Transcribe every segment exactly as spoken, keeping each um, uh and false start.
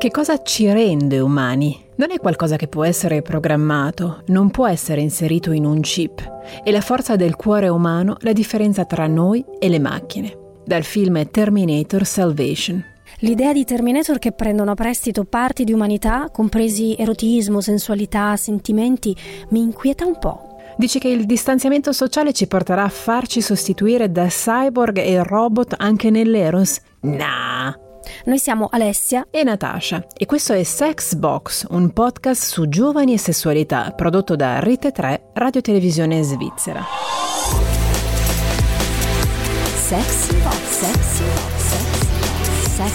Che cosa ci rende umani? Non è qualcosa che può essere programmato, non può essere inserito in un chip. È la forza del cuore umano la differenza tra noi e le macchine. Dal film Terminator Salvation. L'idea di Terminator che prendono a prestito parti di umanità, compresi erotismo, sensualità, sentimenti, mi inquieta un po'. Dice che il distanziamento sociale ci porterà a farci sostituire da cyborg e robot anche nell'Eros? Nah! Noi siamo Alessia e Natasha e questo è Sex Box, un podcast su giovani e sessualità prodotto da Rete tre, Radio Televisione Svizzera. Sex Box, Sex Box, Sex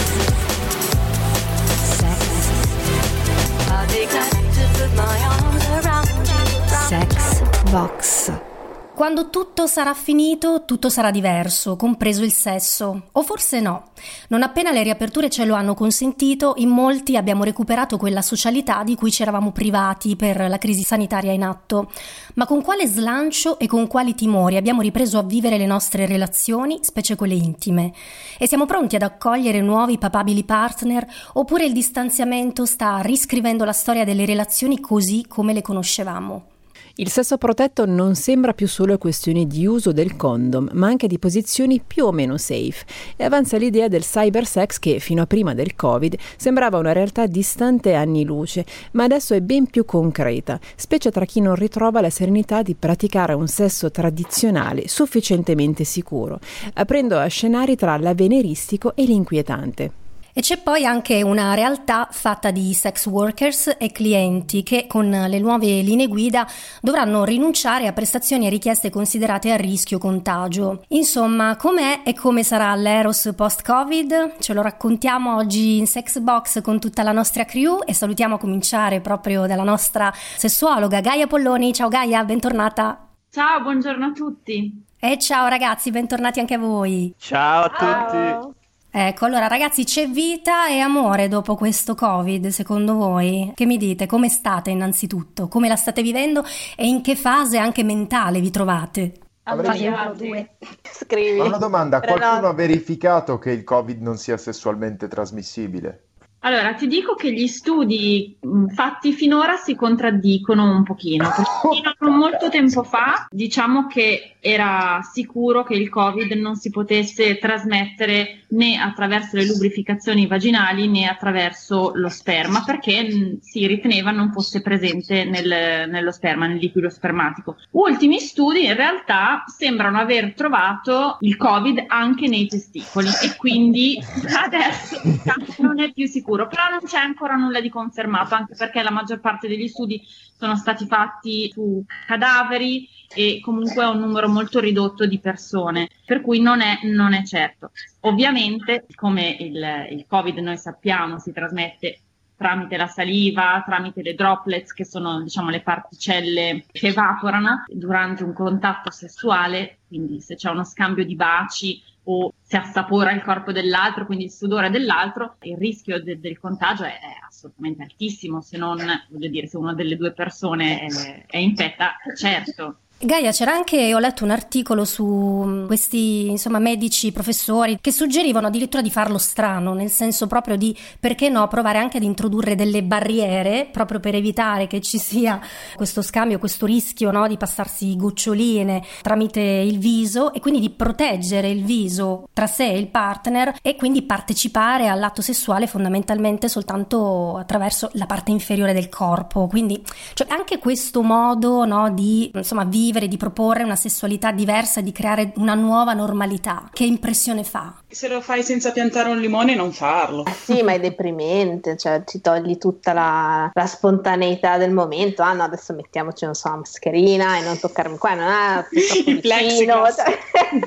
Sex Sex Box. Quando tutto sarà finito, tutto sarà diverso, compreso il sesso. O forse no. Non appena le riaperture ce lo hanno consentito, in molti abbiamo recuperato quella socialità di cui ci eravamo privati per la crisi sanitaria in atto. Ma con quale slancio e con quali timori abbiamo ripreso a vivere le nostre relazioni, specie quelle intime? E siamo pronti ad accogliere nuovi papabili partner? Oppure il distanziamento sta riscrivendo la storia delle relazioni così come le conoscevamo? Il sesso protetto non sembra più solo questione di uso del condom, ma anche di posizioni più o meno safe, e avanza l'idea del cybersex che, fino a prima del Covid, sembrava una realtà distante anni luce, ma adesso è ben più concreta, specie tra chi non ritrova la serenità di praticare un sesso tradizionale sufficientemente sicuro, aprendo a scenari tra l'avveniristico e l'inquietante. E c'è poi anche una realtà fatta di sex workers e clienti che con le nuove linee guida dovranno rinunciare a prestazioni e richieste considerate a rischio contagio. Insomma, com'è e come sarà l'Eros post-Covid? Ce lo raccontiamo oggi in Sex Box con tutta la nostra crew e salutiamo a cominciare proprio dalla nostra sessuologa Gaia Polloni. Ciao Gaia, bentornata. Ciao, buongiorno a tutti. E ciao ragazzi, bentornati anche a voi. Ciao a tutti. Ciao. Ecco, allora ragazzi, c'è vita e amore dopo questo Covid, secondo voi? Che mi dite? Come state innanzitutto? Come la state vivendo e in che fase anche mentale vi trovate? Avrei due. Scrivi. Una domanda, qualcuno ha verificato che il Covid non sia sessualmente trasmissibile? Allora, ti dico che gli studi mh, fatti finora si contraddicono un pochino, perché fino a non molto tempo fa diciamo che era sicuro che il Covid non si potesse trasmettere né attraverso le lubrificazioni vaginali né attraverso lo sperma, perché mh, si riteneva non fosse presente nel, nello sperma, nel liquido spermatico. Ultimi studi in realtà sembrano aver trovato il Covid anche nei testicoli e quindi adesso non è più sicuro. Però non c'è ancora nulla di confermato, anche perché la maggior parte degli studi sono stati fatti su cadaveri e comunque è un numero molto ridotto di persone, per cui non è, non è certo. Ovviamente, come il, il Covid noi sappiamo si trasmette tramite la saliva, tramite le droplets, che sono diciamo le particelle che evaporano durante un contatto sessuale, quindi se c'è uno scambio di baci o si assapora il corpo dell'altro, quindi il sudore dell'altro, il rischio de- del contagio è, è assolutamente altissimo, se non, voglio dire, se una delle due persone è, è infetta, certo. Gaia, c'era anche, ho letto un articolo su questi insomma medici, professori che suggerivano addirittura di farlo strano, nel senso proprio di, perché no, provare anche ad introdurre delle barriere proprio per evitare che ci sia questo scambio, questo rischio, no, di passarsi goccioline tramite il viso e quindi di proteggere il viso tra sé e il partner e quindi partecipare all'atto sessuale fondamentalmente soltanto attraverso la parte inferiore del corpo. Quindi cioè, anche questo modo, no, di insomma vivere vivere, di proporre una sessualità diversa, di creare una nuova normalità. Che impressione fa? Se lo fai senza piantare un limone, non farlo. Eh sì, ma è deprimente, cioè ti togli tutta la, la spontaneità del momento. Ah no, adesso mettiamoci, non so, la mascherina e non toccarmi qua, non è il plexiglass. Cioè,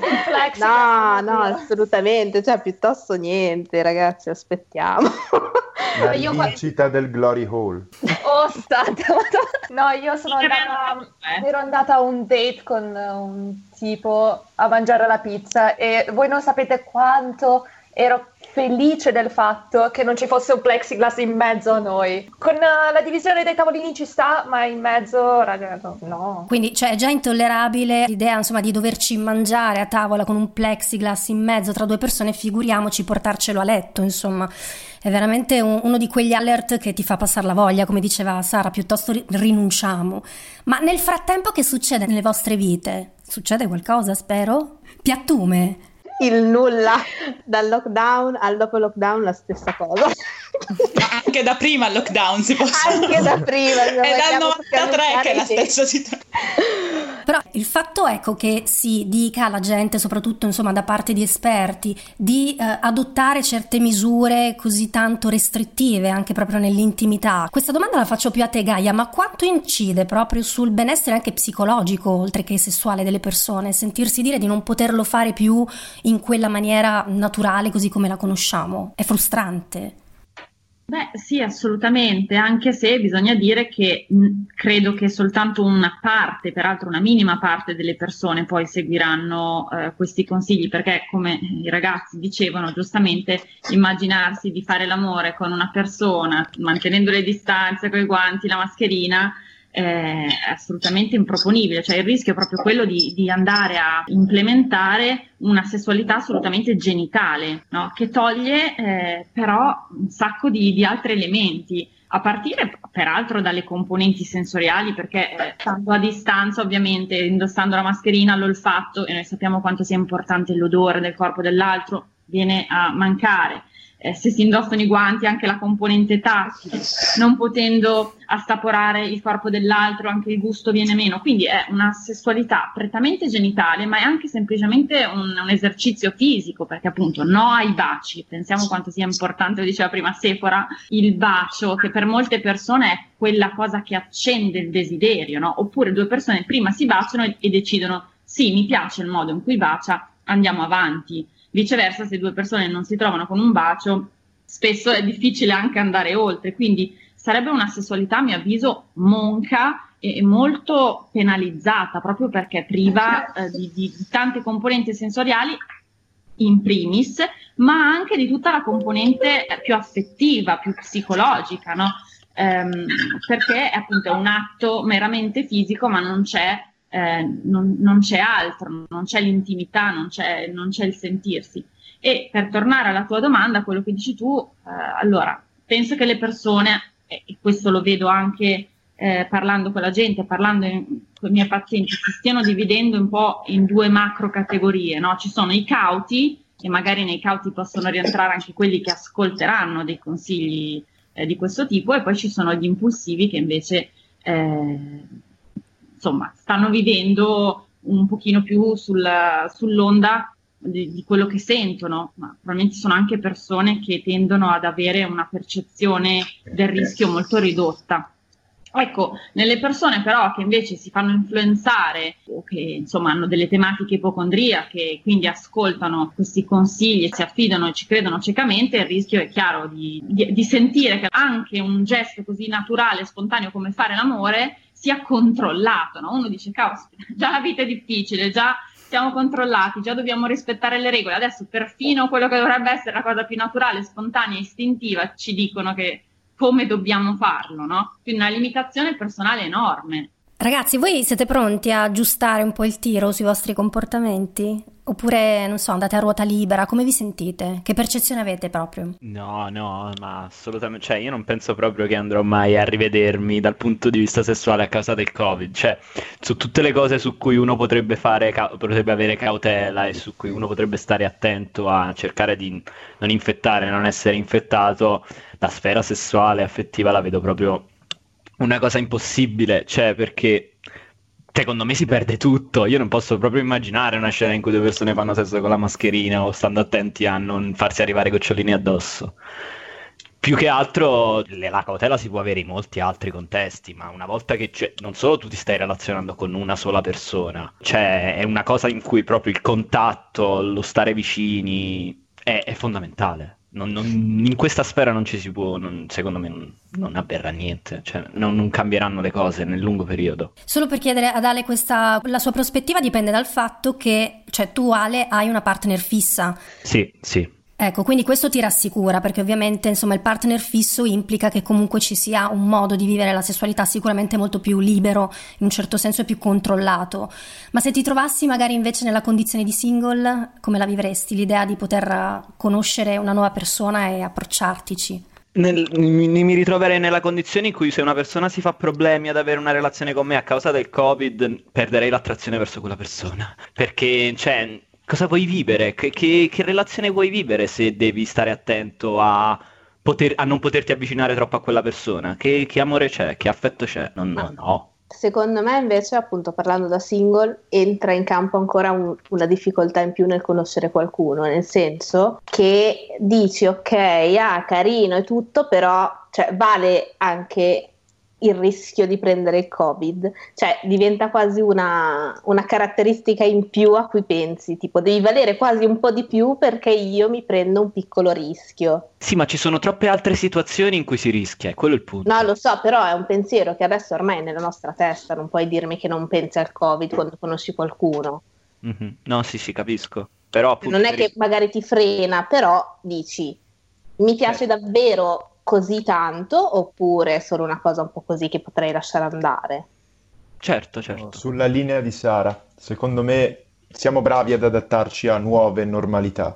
no, no, assolutamente, cioè piuttosto niente, ragazzi, aspettiamo. La rivincita del Glory Hall. Oh, state, no, io sono andata, ero andata a un date con un tipo a mangiare la pizza e voi non sapete quanto ero felice del fatto che non ci fosse un plexiglass in mezzo a noi. Con uh, la divisione dei tavolini ci sta, ma in mezzo, ragazzi, no. Quindi, cioè, è già intollerabile l'idea, insomma, di doverci mangiare a tavola con un plexiglass in mezzo tra due persone, figuriamoci portarcelo a letto, insomma. È veramente un, uno di quegli alert che ti fa passare la voglia, come diceva Sara, piuttosto ri- rinunciamo. Ma nel frattempo che succede nelle vostre vite? Succede qualcosa, spero? Piattume? Il nulla, dal lockdown al dopo lockdown la stessa cosa. Anche da prima il lockdown si può Anche da prima. È dal novantatré che è la stessa situazione. Però il fatto, ecco, che si dica alla gente, soprattutto insomma da parte di esperti, di eh, adottare certe misure così tanto restrittive anche proprio nell'intimità. Questa domanda la faccio più a te, Gaia, ma quanto incide proprio sul benessere anche psicologico oltre che sessuale delle persone sentirsi dire di non poterlo fare più in quella maniera naturale così come la conosciamo? È frustrante. Beh, sì, assolutamente, anche se bisogna dire che mh, credo che soltanto una parte, peraltro una minima parte delle persone poi seguiranno eh, questi consigli, perché come i ragazzi dicevano giustamente, immaginarsi di fare l'amore con una persona mantenendo le distanze, con i guanti, la mascherina, è assolutamente improponibile, cioè il rischio è proprio quello di, di andare a implementare una sessualità assolutamente genitale, no? Che toglie eh, però un sacco di, di altri elementi, a partire peraltro dalle componenti sensoriali, perché eh, stando a distanza ovviamente, indossando la mascherina, l'olfatto, e noi sappiamo quanto sia importante l'odore del corpo dell'altro, viene a mancare. Eh, se si indossano i guanti anche la componente tattile, non potendo assaporare il corpo dell'altro anche il gusto viene meno, quindi è una sessualità prettamente genitale, ma è anche semplicemente un, un esercizio fisico, perché appunto no ai baci, pensiamo quanto sia importante, lo diceva prima Sephora, il bacio, che per molte persone è quella cosa che accende il desiderio, no? Oppure due persone prima si baciano e, e decidono sì, mi piace il modo in cui bacia, andiamo avanti. Viceversa, se due persone non si trovano con un bacio, spesso è difficile anche andare oltre, quindi sarebbe una sessualità, a mio avviso, monca e molto penalizzata, proprio perché priva eh, di, di, di tante componenti sensoriali in primis, ma anche di tutta la componente più affettiva, più psicologica, no? Ehm, perché appunto è un atto meramente fisico, ma non c'è Eh, non, non c'è altro, non c'è l'intimità, non c'è, non c'è il sentirsi. E per tornare alla tua domanda, quello che dici tu, eh, allora, penso che le persone, e questo lo vedo anche eh, parlando con la gente, parlando in, con i miei pazienti, si stiano dividendo un po' in due macro categorie, no? Ci sono i cauti, e magari nei cauti possono rientrare anche quelli che ascolteranno dei consigli eh, di questo tipo, e poi ci sono gli impulsivi che invece eh, insomma, stanno vivendo un pochino più sul, sull'onda di, di quello che sentono, ma probabilmente sono anche persone che tendono ad avere una percezione del rischio molto ridotta. Ecco, nelle persone però che invece si fanno influenzare o che insomma hanno delle tematiche ipocondriache, quindi ascoltano questi consigli e si affidano e ci credono ciecamente, il rischio è chiaro di, di, di sentire che anche un gesto così naturale e spontaneo come fare l'amore sia controllato, no? Uno dice, cavolo, già la vita è difficile, già siamo controllati, già dobbiamo rispettare le regole, adesso perfino quello che dovrebbe essere la cosa più naturale, spontanea, istintiva, ci dicono che come dobbiamo farlo, no? Quindi una limitazione personale enorme. Ragazzi, voi siete pronti a aggiustare un po' il tiro sui vostri comportamenti? Oppure, non so, andate a ruota libera? Come vi sentite? Che percezione avete proprio? No, no, ma assolutamente, cioè io non penso proprio che andrò mai a rivedermi dal punto di vista sessuale a causa del Covid, cioè su tutte le cose su cui uno potrebbe fare, potrebbe avere cautela e su cui uno potrebbe stare attento a cercare di non infettare, non essere infettato, la sfera sessuale, affettiva la vedo proprio una cosa impossibile, cioè perché secondo me si perde tutto. Io non posso proprio immaginare una scena in cui due persone fanno sesso con la mascherina o stando attenti a non farsi arrivare gocciolini addosso. Più che altro la cautela si può avere in molti altri contesti, ma una volta che c'è, non solo tu ti stai relazionando con una sola persona, cioè è una cosa in cui proprio il contatto, lo stare vicini è, è fondamentale. Non, non, in questa sfera non ci si può, non, secondo me non, non avverrà niente, cioè non, non cambieranno le cose nel lungo periodo. Solo per chiedere ad Ale questa, la sua prospettiva dipende dal fatto che, cioè tu Ale hai una partner fissa. Sì, sì. Ecco, quindi questo ti rassicura, perché ovviamente insomma il partner fisso implica che comunque ci sia un modo di vivere la sessualità sicuramente molto più libero, in un certo senso più controllato. Ma se ti trovassi magari invece nella condizione di single, come la vivresti? L'idea di poter conoscere una nuova persona e approcciartici? Nel, mi, mi ritroverei nella condizione in cui se una persona si fa problemi ad avere una relazione con me a causa del Covid, perderei l'attrazione verso quella persona. Perché, cioè... cosa vuoi vivere? Che, che, che relazione vuoi vivere se devi stare attento a, poter, a non poterti avvicinare troppo a quella persona? Che, che amore c'è? Che affetto c'è? No, no, no. Secondo me invece, appunto parlando da single, entra in campo ancora un, una difficoltà in più nel conoscere qualcuno, nel senso che dici ok, ah, carino e tutto, però cioè, vale anche il rischio di prendere il Covid, cioè diventa quasi una, una caratteristica in più a cui pensi, tipo devi valere quasi un po' di più perché io mi prendo un piccolo rischio. Sì, ma ci sono troppe altre situazioni in cui si rischia, è quello il punto. No, lo so, però è un pensiero che adesso ormai è nella nostra testa, non puoi dirmi che non pensi al Covid quando conosci qualcuno. Mm-hmm. No, sì, sì, capisco. Però appunto, non è che magari ti frena, però dici, mi piace eh. davvero così tanto, oppure è solo una cosa un po' così che potrei lasciare andare? Certo, certo. No, sulla linea di Sara, secondo me siamo bravi ad adattarci a nuove normalità,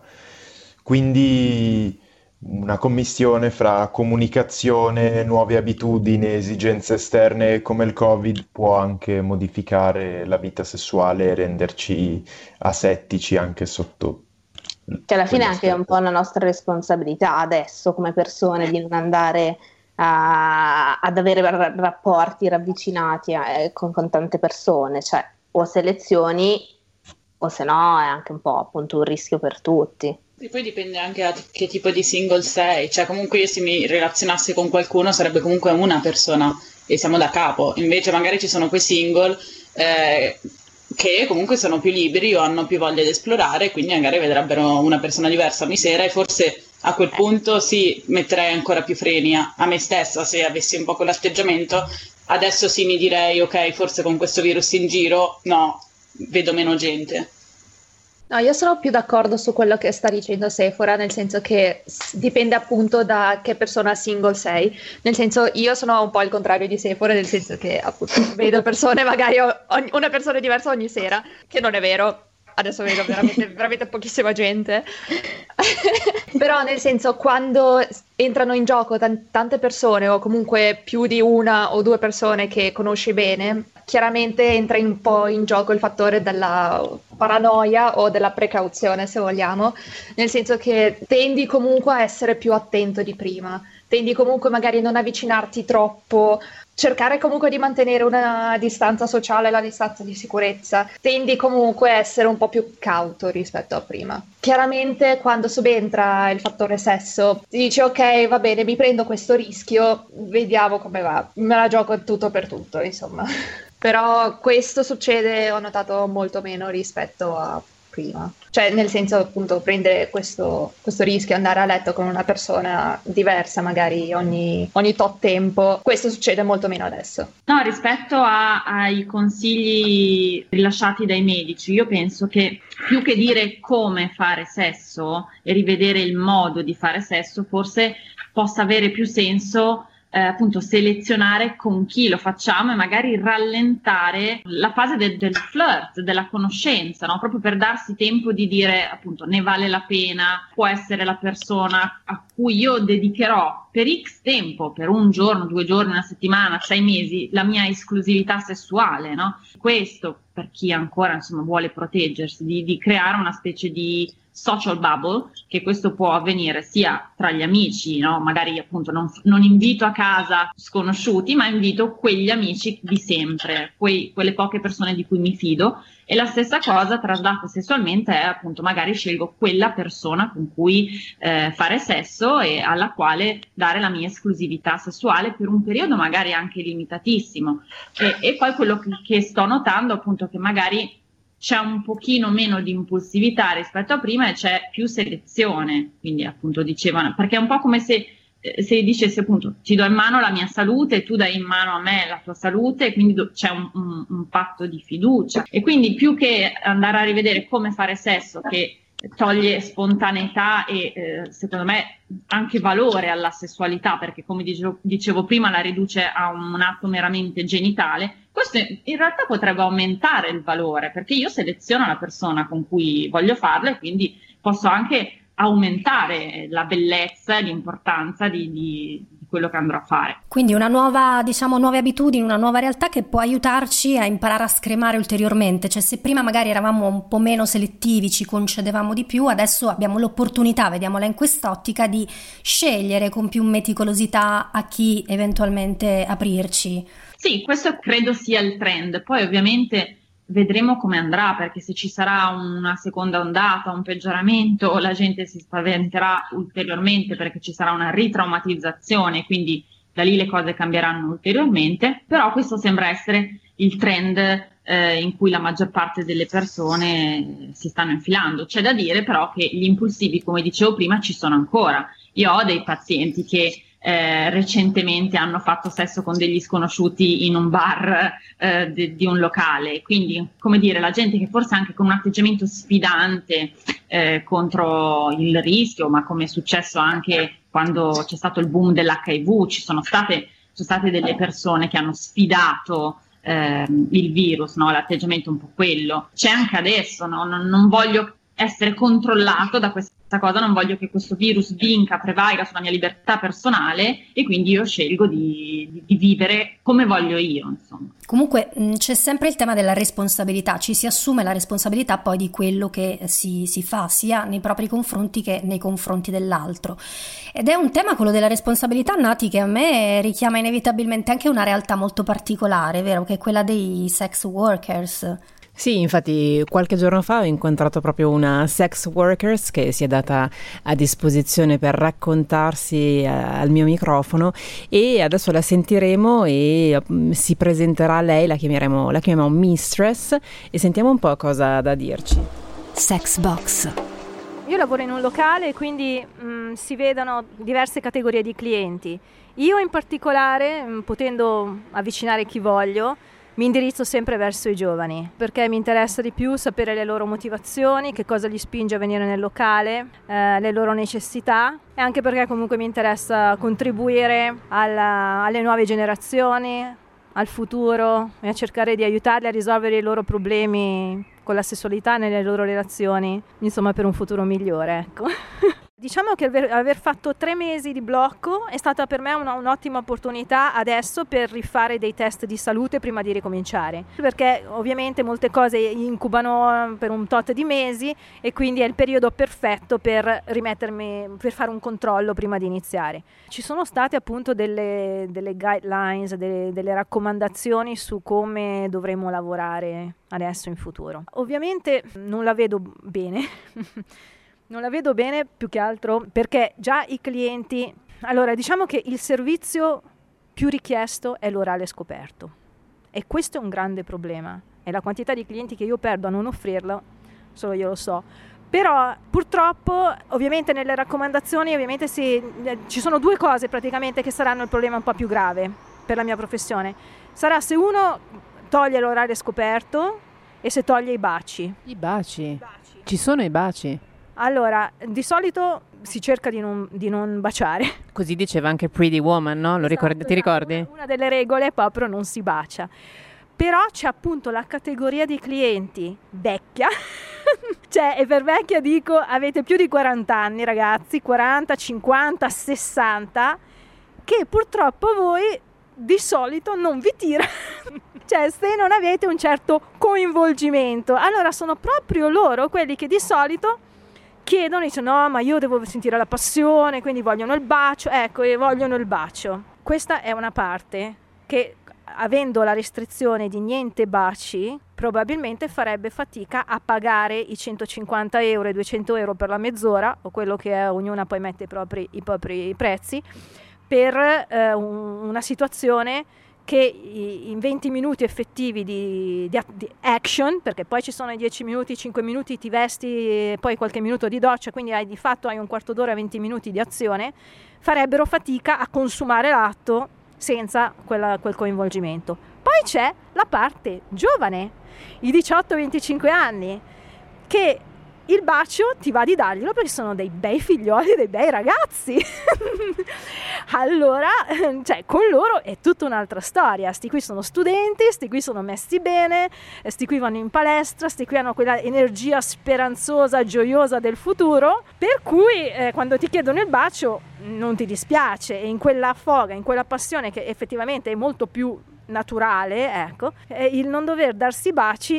quindi una commistione fra comunicazione, nuove abitudini, esigenze esterne come il Covid può anche modificare la vita sessuale e renderci asettici anche sotto. Che alla fine è anche un po' una nostra responsabilità adesso come persone di non andare a, ad avere ra- rapporti ravvicinati a, con, con tante persone, cioè o selezioni o se no è anche un po' appunto un rischio per tutti. E poi dipende anche da che tipo di single sei, cioè comunque io se mi relazionassi con qualcuno sarebbe comunque una persona e siamo da capo, invece magari ci sono quei single eh, che comunque sono più liberi o hanno più voglia di esplorare, quindi magari vedrebbero una persona diversa ogni sera e forse a quel punto sì, metterei ancora più freni a, a me stessa se avessi un po' quell'atteggiamento. Adesso sì mi direi ok, forse con questo virus in giro no, vedo meno gente. No, io sono più d'accordo su quello che sta dicendo Sephora, nel senso che dipende appunto da che persona single sei, nel senso io sono un po' il contrario di Sephora, nel senso che appunto vedo persone, magari ogni, una persona diversa ogni sera, che non è vero, adesso vedo veramente, veramente pochissima gente, però nel senso quando entrano in gioco t- tante persone o comunque più di una o due persone che conosci bene, chiaramente entra un po' in gioco il fattore della paranoia o della precauzione, se vogliamo, nel senso che tendi comunque a essere più attento di prima, tendi comunque magari a non avvicinarti troppo, cercare comunque di mantenere una distanza sociale, la distanza di sicurezza, tendi comunque a essere un po' più cauto rispetto a prima. Chiaramente quando subentra il fattore sesso, ti dici ok, va bene, mi prendo questo rischio, vediamo come va, me la gioco tutto per tutto, insomma. Però questo succede, ho notato, molto meno rispetto a prima. Cioè, nel senso, appunto, prendere questo, questo rischio, andare a letto con una persona diversa, magari ogni, ogni tot tempo, questo succede molto meno adesso. No, rispetto a, ai consigli rilasciati dai medici, io penso che più che dire come fare sesso e rivedere il modo di fare sesso, forse possa avere più senso Eh, appunto selezionare con chi lo facciamo e magari rallentare la fase del, del flirt, della conoscenza, no? Proprio per darsi tempo di dire appunto ne vale la pena, può essere la persona a cui io dedicherò per X tempo, per un giorno, due giorni, una settimana, sei mesi, la mia esclusività sessuale, no? Questo per chi ancora insomma vuole proteggersi, di, di creare una specie di social bubble, che questo può avvenire sia tra gli amici, no? Magari appunto non, non invito a casa sconosciuti, ma invito quegli amici di sempre, quei, quelle poche persone di cui mi fido, e la stessa cosa traslata sessualmente è appunto magari scelgo quella persona con cui eh, fare sesso e alla quale dare la mia esclusività sessuale per un periodo magari anche limitatissimo, e, e poi quello che, che sto notando appunto che magari c'è un pochino meno di impulsività rispetto a prima e c'è più selezione, quindi appunto dicevano, perché è un po' come se, se dicessi appunto ti do in mano la mia salute e tu dai in mano a me la tua salute, e quindi do, c'è un, un, un patto di fiducia, e quindi più che andare a rivedere come fare sesso, che toglie spontaneità e eh, secondo me anche valore alla sessualità, perché come dicevo, dicevo prima la riduce a un atto meramente genitale. Questo in realtà potrebbe aumentare il valore, perché io seleziono la persona con cui voglio farlo e quindi posso anche aumentare la bellezza e l'importanza di, di, di quello che andrò a fare. Quindi una nuova, diciamo, nuove abitudini, una nuova realtà che può aiutarci a imparare a scremare ulteriormente. Cioè, se prima magari eravamo un po' meno selettivi, ci concedevamo di più, adesso abbiamo l'opportunità, vediamola in quest'ottica, di scegliere con più meticolosità a chi eventualmente aprirci. Sì, questo credo sia il trend. Poi ovviamente vedremo come andrà, perché se ci sarà una seconda ondata, un peggioramento, la gente si spaventerà ulteriormente perché ci sarà una ritraumatizzazione, quindi da lì le cose cambieranno ulteriormente, però questo sembra essere il trend eh, in cui la maggior parte delle persone si stanno infilando. C'è da dire però che gli impulsivi, come dicevo prima, ci sono ancora. Io ho dei pazienti che Eh, recentemente hanno fatto sesso con degli sconosciuti in un bar eh, de, di un locale, quindi come dire, la gente che forse anche con un atteggiamento sfidante eh, contro il rischio, ma come è successo anche quando c'è stato il boom dell'H I V, ci sono state, sono state delle persone che hanno sfidato eh, il virus, no? L'atteggiamento è un po' quello, c'è anche adesso, no? non, non voglio essere controllato da questa cosa, non voglio che questo virus vinca, prevalga sulla mia libertà personale e quindi io scelgo di, di, di vivere come voglio io, insomma. Comunque mh, c'è sempre il tema della responsabilità, ci si assume la responsabilità poi di quello che si, si fa sia nei propri confronti che nei confronti dell'altro, ed è un tema, quello della responsabilità, Nati, che a me richiama inevitabilmente anche una realtà molto particolare, vero, che è quella dei sex workers. Sì, infatti qualche giorno fa ho incontrato proprio una sex workers che si è data a disposizione per raccontarsi eh, al mio microfono, e adesso la sentiremo e um, si presenterà lei, la chiameremo, la chiamiamo Mistress, e sentiamo un po' cosa ha da dirci. Sex Box. Io lavoro in un locale, quindi mh, si vedono diverse categorie di clienti. Io in particolare, mh, potendo avvicinare chi voglio, mi indirizzo sempre verso i giovani, perché mi interessa di più sapere le loro motivazioni, che cosa li spinge a venire nel locale, eh, le loro necessità, e anche perché comunque mi interessa contribuire alla, alle nuove generazioni, al futuro, e a cercare di aiutarli a risolvere i loro problemi con la sessualità nelle loro relazioni, insomma, per un futuro migliore, ecco. Diciamo che aver, aver fatto tre mesi di blocco è stata per me una, un'ottima opportunità adesso per rifare dei test di salute prima di ricominciare, perché ovviamente molte cose incubano per un tot di mesi e quindi è il periodo perfetto per rimettermi, per fare un controllo prima di iniziare. Ci sono state appunto delle, delle guidelines, delle, delle raccomandazioni su come dovremo lavorare adesso in futuro. Ovviamente non la vedo bene. Non la vedo bene più che altro perché già i clienti... Allora, diciamo che il servizio più richiesto è l'orale scoperto, e questo è un grande problema, e la quantità di clienti che io perdo a non offrirlo, solo io lo so. Però purtroppo, ovviamente nelle raccomandazioni ovviamente si, eh, ci sono due cose praticamente che saranno il problema un po' più grave per la mia professione. Sarà se uno toglie l'orale scoperto e se toglie i baci. I baci? I baci. Ci sono i baci? Allora, di solito si cerca di non, di non baciare. Così diceva anche Pretty Woman, no? Lo ricordi, esatto, ti ricordi? Una, una delle regole è proprio non si bacia. Però c'è appunto la categoria di clienti vecchia, cioè, e per vecchia dico avete più di quaranta anni, ragazzi, quaranta, cinquanta, sessanta, che purtroppo voi di solito non vi tira. Cioè, se non avete un certo coinvolgimento, allora sono proprio loro quelli che di solito chiedono, dicono no, ma io devo sentire la passione, quindi vogliono il bacio, ecco, e vogliono il bacio. Questa è una parte che, avendo la restrizione di niente baci, probabilmente farebbe fatica a pagare i centocinquanta euro e duecento euro per la mezz'ora, o quello che è, ognuna poi mette i propri, i propri prezzi, per eh, un, una situazione che in venti minuti effettivi di, di, di action, perché poi ci sono i dieci minuti, cinque minuti ti vesti e poi qualche minuto di doccia, quindi hai, di fatto hai un quarto d'ora, venti minuti di azione, farebbero fatica a consumare l'atto senza quella, quel coinvolgimento. Poi c'è la parte giovane, i diciotto venticinque anni, che il bacio ti va di darglielo perché sono dei bei figlioli, dei bei ragazzi. Allora, cioè, con loro è tutta un'altra storia. Sti qui sono studenti, sti qui sono messi bene, sti qui vanno in palestra, sti qui hanno quella energia speranzosa, gioiosa del futuro, per cui eh, quando ti chiedono il bacio non ti dispiace, e in quella foga, in quella passione che effettivamente è molto più naturale, ecco, eh, il non dover darsi baci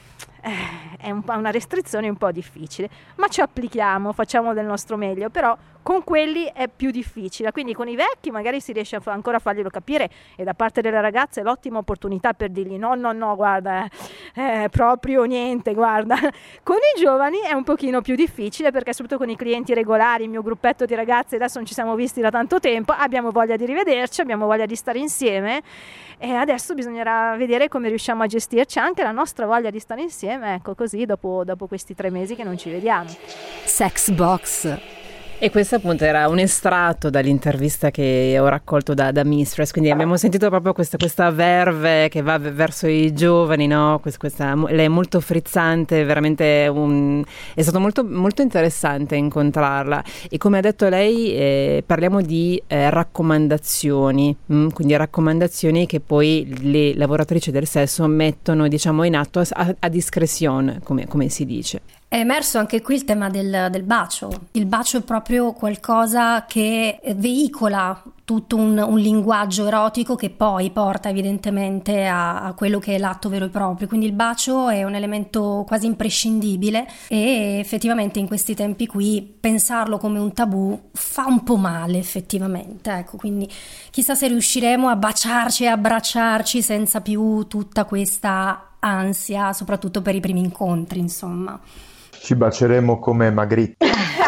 eh, è un, una restrizione un po' difficile, ma ci applichiamo, facciamo del nostro meglio, però con quelli è più difficile, quindi con i vecchi magari si riesce a fa- ancora a farglielo capire, e da parte delle ragazze è l'ottima opportunità per dirgli no no no guarda, eh, proprio niente, guarda. Con i giovani è un pochino più difficile, perché soprattutto con i clienti regolari, il mio gruppetto di ragazzi, adesso non ci siamo visti da tanto tempo, abbiamo voglia di rivederci, abbiamo voglia di stare insieme, e adesso bisognerà vedere come riusciamo a gestirci anche la nostra voglia di stare insieme, ecco, così dopo, dopo questi tre mesi che non ci vediamo. Sex Box. E questo appunto era un estratto dall'intervista che ho raccolto da, da Mistress, quindi abbiamo sentito proprio questa, questa verve che va verso i giovani, no? Questa, questa, lei è molto frizzante, veramente un, è stato molto, molto interessante incontrarla, e come ha detto lei eh, parliamo di eh, raccomandazioni, mh? quindi raccomandazioni che poi le lavoratrici del sesso mettono, diciamo, in atto a, a, a discrezione, come, come si dice. È emerso anche qui il tema del, del bacio. Il bacio è proprio qualcosa che veicola tutto un, un linguaggio erotico che poi porta evidentemente a, a quello che è l'atto vero e proprio. Quindi il bacio è un elemento quasi imprescindibile, e effettivamente in questi tempi qui pensarlo come un tabù fa un po' male effettivamente. Ecco, quindi chissà se riusciremo a baciarci e abbracciarci senza più tutta questa ansia, soprattutto per i primi incontri, insomma. Ci baceremo come Magritte.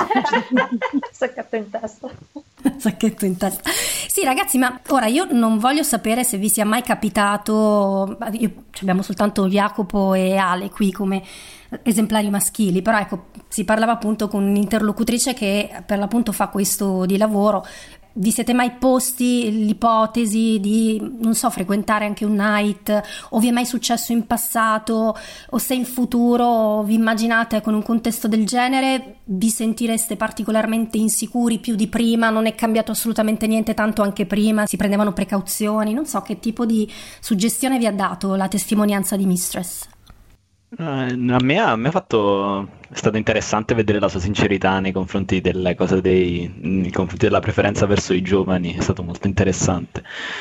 Sacchetto in testa. Sacchetto in testa. Sì, ragazzi, ma ora io non voglio sapere se vi sia mai capitato, io, abbiamo soltanto Jacopo e Ale qui come esemplari maschili, però ecco, si parlava appunto con un'interlocutrice che per l'appunto fa questo di lavoro. Vi siete mai posti l'ipotesi di, non so, frequentare anche un night, o vi è mai successo in passato, o se in futuro vi immaginate con un contesto del genere, vi sentireste particolarmente insicuri più di prima, non è cambiato assolutamente niente, tanto anche prima si prendevano precauzioni, non so che tipo di suggestione vi ha dato la testimonianza di Mistress? Uh, a me, a me ha fatto è stato interessante vedere la sua sincerità nei confronti delle cose dei nei confronti della preferenza verso i giovani, è stato molto interessante.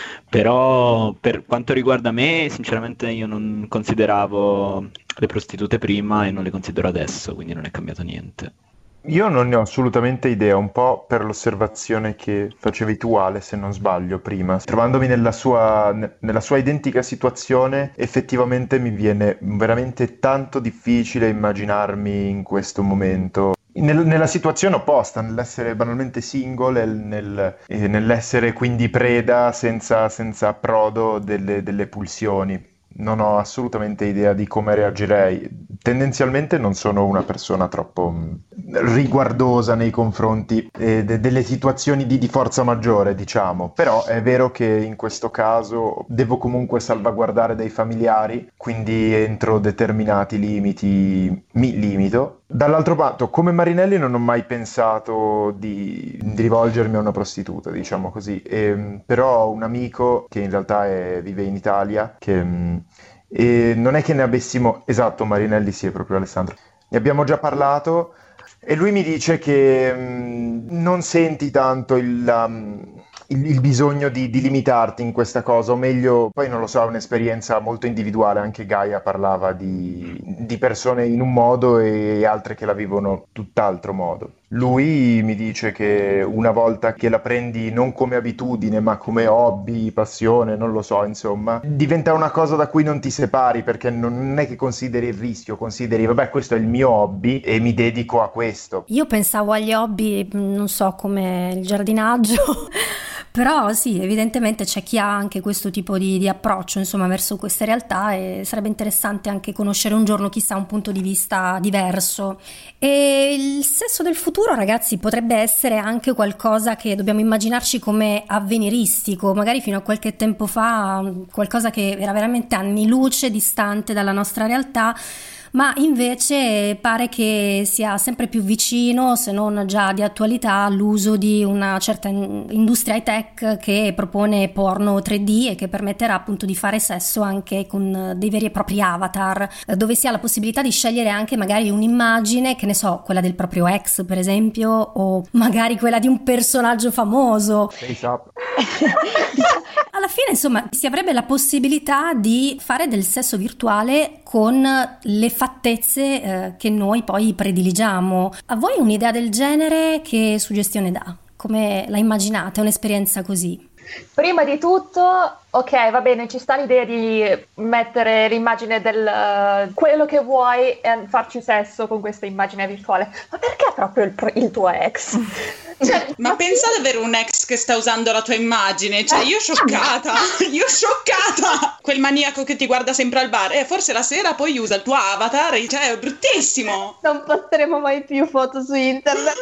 Però per quanto riguarda me, sinceramente io non consideravo le prostitute prima e non le considero adesso, quindi non è cambiato niente. Io non ne ho assolutamente idea, un po' per l'osservazione che facevi tu, Ale, se non sbaglio, prima. Trovandomi nella sua, nella sua identica situazione, effettivamente mi viene veramente tanto difficile immaginarmi in questo momento nel, nella situazione opposta, nell'essere banalmente single e nel, eh, nell'essere quindi preda senza, senza approdo delle, delle pulsioni. Non ho assolutamente idea di come reagirei. Tendenzialmente non sono una persona troppo mh, riguardosa nei confronti eh, de- delle situazioni di, di forza maggiore, diciamo. Però è vero che in questo caso devo comunque salvaguardare dei familiari, quindi entro determinati limiti mi limito. Dall'altro lato, come Marinelli non ho mai pensato di, di rivolgermi a una prostituta, diciamo così. E, però ho un amico che in realtà è, vive in Italia, che... Mh, e non è che ne avessimo, esatto, Marinelli, sì, è proprio Alessandro, ne abbiamo già parlato, e lui mi dice che mh, non senti tanto il, um, il, il bisogno di, di limitarti in questa cosa, o meglio, poi non lo so, è un'esperienza molto individuale. Anche Gaia parlava di, di persone in un modo e altre che la vivono tutt'altro modo. Lui mi dice che una volta che la prendi non come abitudine ma come hobby, passione, non lo so, insomma, diventa una cosa da cui non ti separi, perché non è che consideri il rischio, consideri vabbè, questo è il mio hobby e mi dedico a questo. Io pensavo agli hobby, non so, come il giardinaggio. Però sì, evidentemente c'è chi ha anche questo tipo di, di approccio, insomma, verso queste realtà, e sarebbe interessante anche conoscere un giorno, chissà, un punto di vista diverso. E il sesso del futuro, ragazzi, potrebbe essere anche qualcosa che dobbiamo immaginarci come avveniristico, magari fino a qualche tempo fa, qualcosa che era veramente anni luce distante dalla nostra realtà. ma invece pare che sia sempre più vicino, se non già di attualità, l'uso di una certa industria high tech che propone porno tre D e che permetterà appunto di fare sesso anche con dei veri e propri avatar, dove si ha la possibilità di scegliere anche magari un'immagine, che ne so, quella del proprio ex per esempio, o magari quella di un personaggio famoso. Face up. Alla fine, insomma, si avrebbe la possibilità di fare del sesso virtuale con le fattezze eh, che noi poi prediligiamo. A voi un'idea del genere che suggestione dà? Come la immaginate un'esperienza così? Prima di tutto, ok, va bene, ci sta l'idea di mettere l'immagine del uh, quello che vuoi e farci sesso con questa immagine virtuale, ma perché proprio il, il tuo ex? Cioè, ma pensa ad avere un ex che sta usando la tua immagine, cioè io scioccata, io scioccata! Quel maniaco che ti guarda sempre al bar, eh, forse la sera poi usa il tuo avatar, cioè è bruttissimo! Non posteremo mai più foto su internet.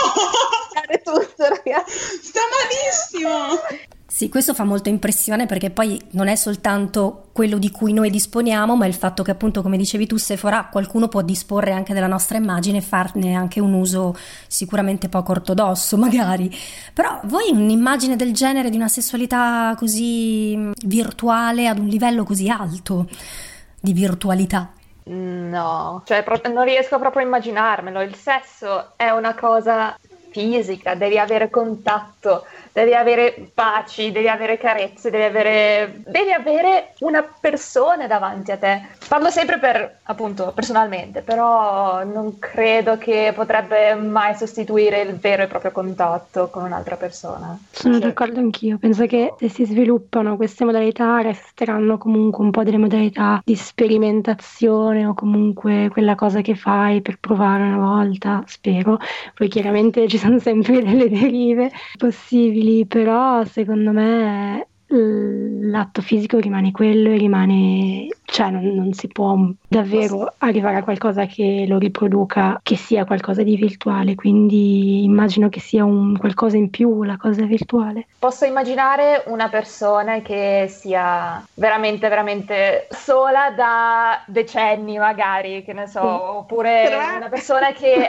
No! Tutto, ragazzi. Sta malissimo! Sì, questo fa molto impressione perché poi non è soltanto quello di cui noi disponiamo, ma il fatto che appunto, come dicevi tu Sephora, qualcuno può disporre anche della nostra immagine e farne anche un uso sicuramente poco ortodosso magari. Però voi un'immagine del genere di una sessualità così virtuale ad un livello così alto di virtualità? No, cioè proprio, non riesco proprio a immaginarmelo. Il sesso è una cosa fisica, devi avere contatto, devi avere baci, devi avere carezze, devi avere devi avere una persona davanti a te. Parlo sempre per, appunto, personalmente, però non credo che potrebbe mai sostituire il vero e proprio contatto con un'altra persona. Sono d'accordo anch'io, penso che se si sviluppano queste modalità resteranno comunque un po' delle modalità di sperimentazione o comunque quella cosa che fai per provare una volta, spero. Poi chiaramente ci sono sempre delle derive possibili, però secondo me l'atto fisico rimane quello e rimane, cioè non, non si può davvero arrivare a qualcosa che lo riproduca, che sia qualcosa di virtuale, quindi immagino che sia un qualcosa in più la cosa virtuale. Posso immaginare una persona che sia veramente veramente sola da decenni magari, che ne so, oppure una persona che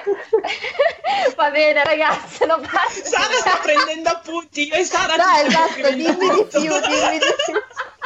va bene ragazzi, non basta. Sara sta prendendo appunti, io e Sara dai, esatto, dimmi di più, dimmi di più.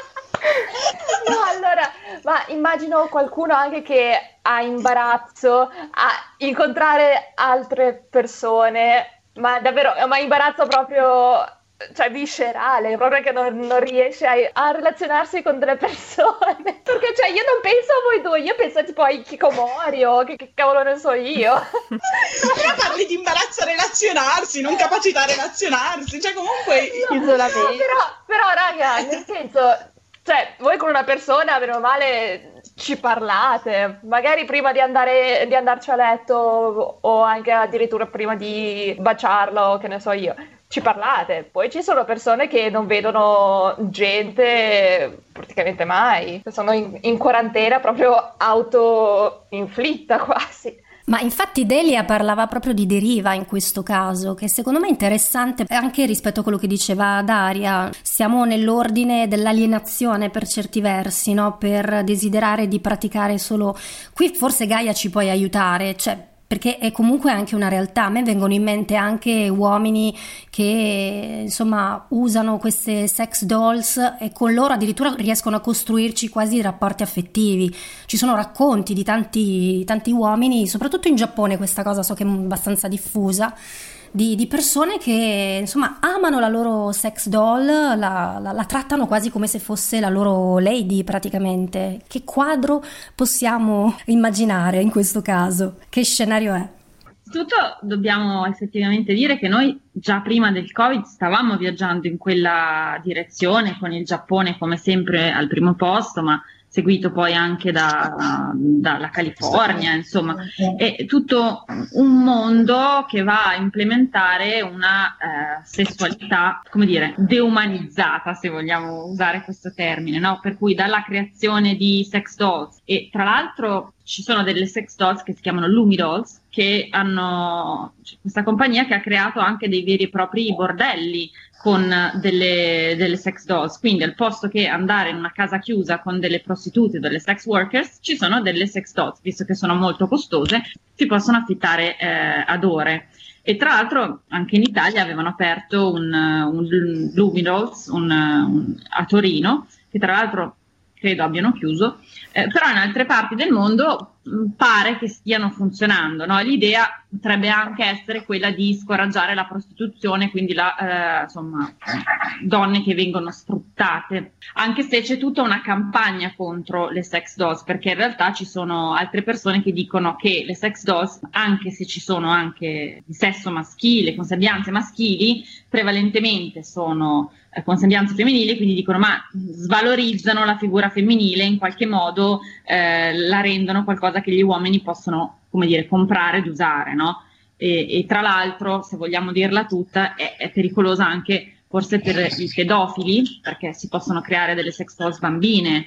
No, allora, ma immagino qualcuno anche che ha imbarazzo a incontrare altre persone, ma davvero, ma imbarazzo proprio, cioè viscerale, proprio che non, non riesce a, a relazionarsi con delle persone. Perché cioè io non penso a voi due, io penso tipo a Hikikomori o che, che cavolo ne so io. Però parli di imbarazzo a relazionarsi, non capacità a relazionarsi, cioè comunque no, isolamento. No, però, però raga, nel senso, cioè voi con una persona, meno male, ci parlate, magari prima di andare di andarci a letto o anche addirittura prima di baciarlo, che ne so io. Ci parlate, poi ci sono persone che non vedono gente praticamente mai, sono in, in quarantena proprio auto-inflitta quasi. Ma infatti Delia parlava proprio di deriva in questo caso, che secondo me è interessante anche rispetto a quello che diceva Daria. Siamo nell'ordine dell'alienazione per certi versi, no? Per desiderare di praticare solo... Qui forse Gaia ci puoi aiutare, cioè... perché è comunque anche una realtà. A me vengono in mente anche uomini che insomma usano queste sex dolls e con loro addirittura riescono a costruirci quasi rapporti affettivi. Ci sono racconti di tanti, tanti uomini, soprattutto in Giappone questa cosa so che è abbastanza diffusa, Di, di persone che insomma amano la loro sex doll, la, la, la trattano quasi come se fosse la loro lady praticamente. Che quadro possiamo immaginare in questo caso? Che scenario è? Tutto dobbiamo effettivamente dire che noi già prima del Covid stavamo viaggiando in quella direzione, con il Giappone come sempre al primo posto, ma seguito poi anche da, dalla California, insomma, è tutto un mondo che va a implementare una eh, sessualità, come dire, deumanizzata, se vogliamo usare questo termine, no? Per cui dalla creazione di sex dolls, e tra l'altro ci sono delle sex dolls che si chiamano Lumi Dolls, che hanno questa compagnia che ha creato anche dei veri e propri bordelli con delle, delle sex dolls, quindi al posto che andare in una casa chiusa con delle prostitute, delle sex workers, ci sono delle sex dolls, visto che sono molto costose, si possono affittare eh, ad ore. E tra l'altro anche in Italia avevano aperto un, un Luminolls un, un, a Torino, che tra l'altro credo abbiano chiuso, eh, però in altre parti del mondo mh, pare che stiano funzionando, no? L'idea potrebbe anche essere quella di scoraggiare la prostituzione, quindi la, eh, insomma, donne che vengono sfruttate, anche se c'è tutta una campagna contro le sex dolls, perché in realtà ci sono altre persone che dicono che le sex dolls, anche se ci sono anche di sesso maschile, con sembianze maschili, prevalentemente sono eh, con sembianze femminili, quindi dicono ma svalorizzano la figura femminile, in qualche modo eh, la rendono qualcosa che gli uomini possono, come dire, comprare ed usare, no? E, e tra l'altro, se vogliamo dirla tutta, è, è pericolosa anche forse per i pedofili, perché si possono creare delle sex dolls bambine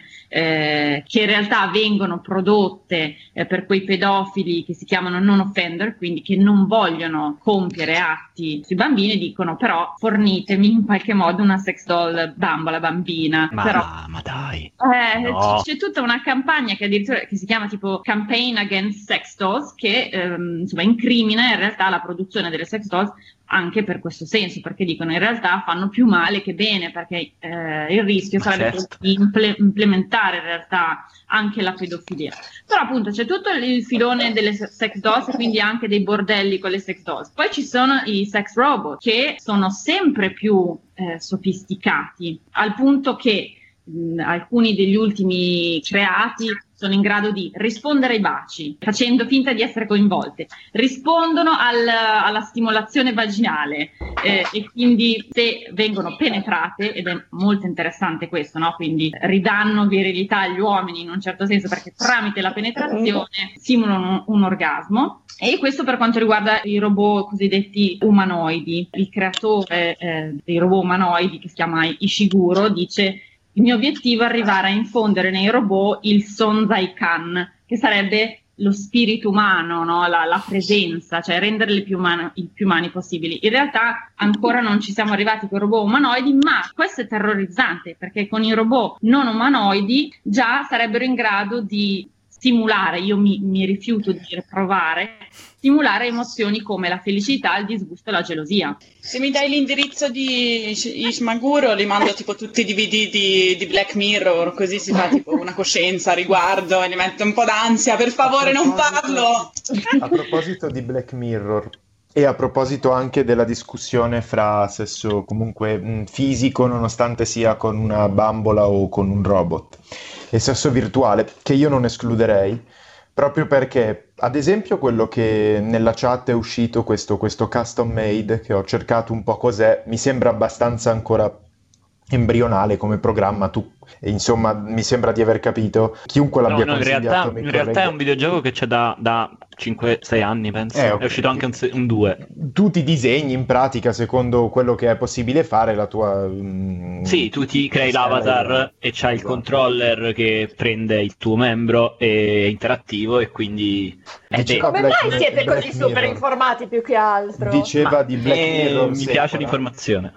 eh, che in realtà vengono prodotte eh, per quei pedofili che si chiamano non offender, quindi che non vogliono compiere atti sui bambini, dicono però fornitemi in qualche modo una sex doll bambola, bambina. Ma, però, ma dai, eh, no. c'è, c'è tutta una campagna che addirittura che si chiama tipo Campaign Against Sex Dolls, che ehm, insomma incrimina in realtà la produzione delle sex dolls anche per questo senso, perché dicono in realtà fanno più male che bene, perché eh, il rischio Ma sarebbe certo. di imple- implementare in realtà anche la pedofilia. Però appunto c'è tutto il filone delle sex dolls, quindi anche dei bordelli con le sex dolls. Poi ci sono i sex robot, che sono sempre più eh, sofisticati, al punto che mh, alcuni degli ultimi creati sono in grado di rispondere ai baci, facendo finta di essere coinvolte, rispondono al, alla stimolazione vaginale eh, e quindi se vengono penetrate, ed è molto interessante questo, no? Quindi ridanno virilità agli uomini in un certo senso, perché tramite la penetrazione simulano un, un orgasmo. E questo per quanto riguarda i robot cosiddetti umanoidi. Il creatore eh, dei robot umanoidi, che si chiama Ishiguro, dice: il mio obiettivo è arrivare a infondere nei robot il Sonzai-kan, che sarebbe lo spirito umano, no? la, la presenza, cioè renderli più umani, il più umani possibili. In realtà ancora non ci siamo arrivati con i robot umanoidi, ma questo è terrorizzante, perché con i robot non umanoidi già sarebbero in grado di simulare, io mi, mi rifiuto di dire provare, simulare emozioni come la felicità, il disgusto e la gelosia. Se mi dai l'indirizzo di Ishimaguro, li mando tipo tutti i D V D di, di Black Mirror, così si fa tipo una coscienza a riguardo e mi mette un po' d'ansia, per favore non parlo! A proposito di Black Mirror, e a proposito anche della discussione fra sesso comunque mh, fisico, nonostante sia con una bambola o con un robot, e sesso virtuale, che io non escluderei, proprio perché, ad esempio, quello che nella chat è uscito, questo, questo custom made, che ho cercato un po' cos'è, mi sembra abbastanza ancora embrionale come programma. Tu, insomma, mi sembra di aver capito. Chiunque l'abbia no, no, in consigliato realtà, in realtà è un videogioco che c'è da, da cinque sei anni, penso. Eh, okay. È uscito anche un, un due. Tu ti disegni in pratica secondo quello che è possibile fare la tua... Mm, sì, tu ti crei l'avatar e c'hai il controller che prende il tuo membro, è interattivo e quindi... Diceva Come Black, mai siete Black così super Mirror. informati più che altro? Diceva Ma di Black eh, Mirror. mi Sephora. piace l'informazione.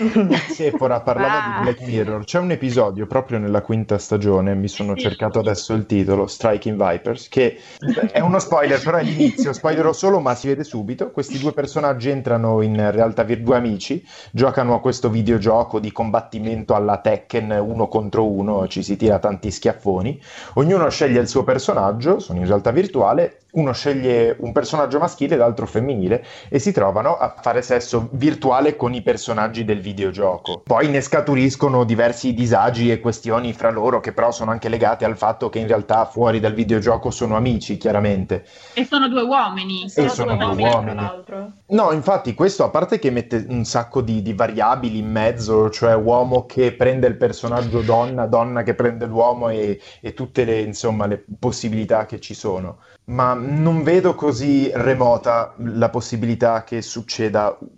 Sephora parlava Ah. di Black Mirror. C'è un episodio proprio nella quinta stagione, mi sono cercato adesso il titolo, Striking Vipers, che è uno spoiler, però è l'inizio, spoilerò solo ma si vede subito. Questi due personaggi entrano in realtà vir- due amici, giocano a questo videogioco di combattimento alla Tekken uno contro uno, ci si tira tanti schiaffoni, ognuno sceglie il suo personaggio, sono in realtà virtuale, uno sceglie un personaggio maschile e l'altro femminile e si trovano a fare sesso virtuale con i personaggi del videogioco. Poi ne scaturiscono diversi disagi e questioni fra loro, che però sono anche legate al fatto che in realtà fuori dal videogioco sono amici, chiaramente. E sono due uomini. E sono due uomini. tra l'altro. No, infatti questo, a parte che mette un sacco di, di variabili in mezzo, cioè uomo che prende il personaggio donna, donna che prende l'uomo e, e tutte le, insomma, le possibilità che ci sono. Ma non vedo così remota la possibilità che succeda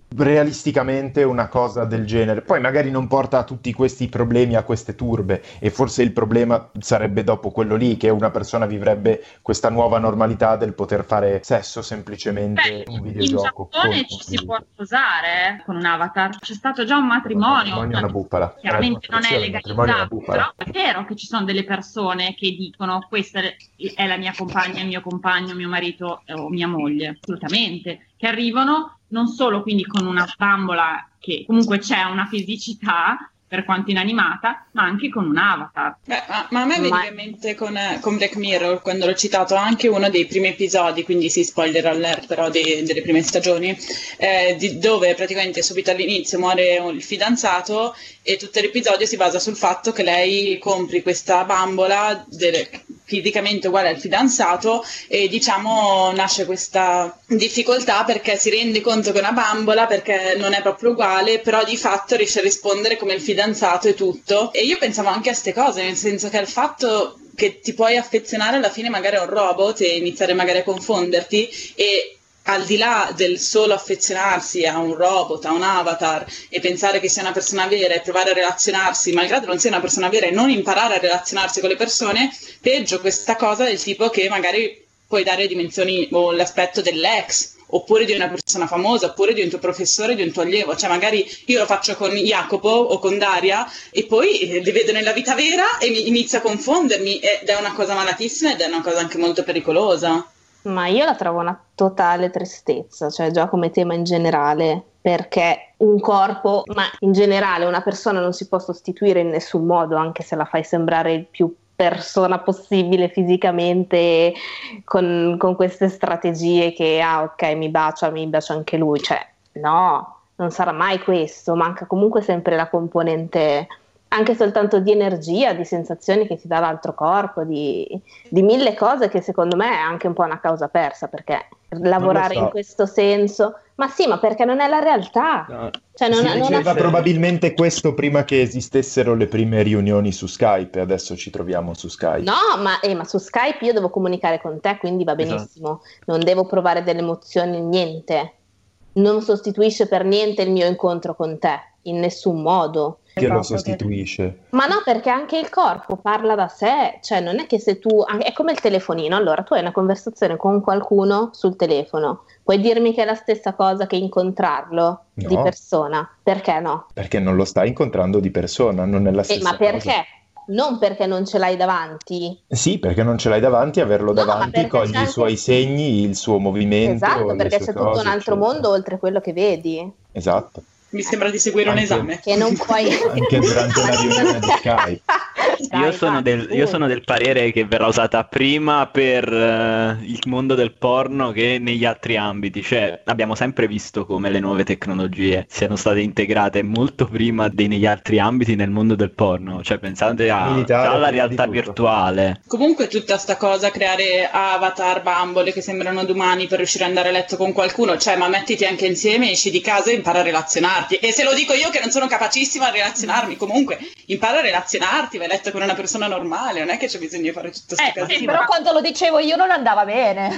realisticamente una cosa del genere. Poi magari non porta a tutti questi problemi, a queste turbe, e forse il problema sarebbe dopo quello lì, che una persona vivrebbe questa nuova normalità del poter fare sesso semplicemente Beh, un in videogioco. Giappone ci si può sposare eh, con un avatar. C'è stato già un matrimonio. Matrimonio è una bufala. Chiaramente non è Il matrimonio è una legalizzato, bufala. però è vero che ci sono delle persone che dicono questa è la mia compagna, il mio compagno, mio marito o mia moglie, assolutamente, che arrivano non solo quindi con una bambola che comunque c'è una fisicità per quanto inanimata, ma anche con un avatar. Beh, ma, ma a me Ma- viene in mente con, eh, con Black Mirror, quando l'ho citato, anche uno dei primi episodi, quindi sì, spoiler alert però dei- delle prime stagioni, eh, di- dove praticamente subito all'inizio muore il fidanzato e tutto l'episodio si basa sul fatto che lei compri questa bambola del- fisicamente uguale al fidanzato e diciamo nasce questa difficoltà perché si rende conto che è una bambola perché non è proprio uguale, però di fatto riesce a rispondere come il fidanzato e tutto. E io pensavo anche a ste cose, nel senso che il fatto che ti puoi affezionare alla fine magari a un robot e iniziare magari a confonderti, e al di là del solo affezionarsi a un robot, a un avatar e pensare che sia una persona vera e provare a relazionarsi, malgrado non sia una persona vera, e non imparare a relazionarsi con le persone, peggio questa cosa del tipo che magari puoi dare dimensioni o l'aspetto dell'ex, oppure di una persona famosa, oppure di un tuo professore, di un tuo allievo. Cioè magari io lo faccio con Jacopo o con Daria e poi eh, li vedo nella vita vera e mi inizio a confondermi, ed è una cosa malatissima ed è una cosa anche molto pericolosa. Ma io la trovo una totale tristezza, cioè già come tema in generale, perché un corpo, ma in generale una persona non si può sostituire in nessun modo, anche se la fai sembrare il più persona possibile fisicamente, con, con queste strategie che, ah ok, mi bacia, mi bacia anche lui, cioè no, non sarà mai questo, manca comunque sempre la componente anche soltanto di energia, di sensazioni che ti dà l'altro corpo, di, di mille cose che secondo me è anche un po' una causa persa, perché lavorare so. in questo senso, ma sì, ma perché non è la realtà. No. Cioè, non, Si non diceva ha- probabilmente questo prima che esistessero le prime riunioni su Skype, e adesso ci troviamo su Skype. No, ma, eh, ma su Skype io devo comunicare con te, quindi va benissimo, non devo provare delle emozioni, niente. Non sostituisce per niente il mio incontro con te, in nessun modo. Che lo Esatto, sostituisce. Ma no, perché anche il corpo parla da sé, cioè non è che se tu, è come il telefonino, allora tu hai una conversazione con qualcuno sul telefono, puoi dirmi che è la stessa cosa che incontrarlo No. di persona, perché no? Perché non lo stai incontrando di persona, non è la Eh, stessa ma perché? cosa. Non perché non ce l'hai davanti. Sì, perché non ce l'hai davanti, averlo No, ma davanti perché cogli c'è i anche- suoi segni, il suo movimento, Esatto, le perché sue c'è tutto cose, un altro eccetera. mondo oltre quello che vedi, Esatto. Mi sembra di seguire un Anche- esame. che non puoi... Anche durante una riunione di Skype. Dai, Io sono, dai, del, io su. sono del parere che verrà usata prima per eh, il mondo del porno che negli altri ambiti. Cioè, abbiamo sempre visto come le nuove tecnologie siano state integrate molto prima dei negli altri ambiti nel mondo del porno. Cioè, pensate a, Militare, già alla prima di realtà tutto. virtuale. Comunque tutta sta cosa, creare avatar, bambole che sembrano domani per riuscire ad andare a letto con qualcuno, cioè ma mettiti anche insieme, esci di casa e impara a relazionarti. E se lo dico io che non sono capacissima a relazionarmi, comunque impara a relazionarti, vai a letto con una persona normale, non è che c'è bisogno di fare tutto questo Eh, casino. sì, Però quando lo dicevo io non andava bene.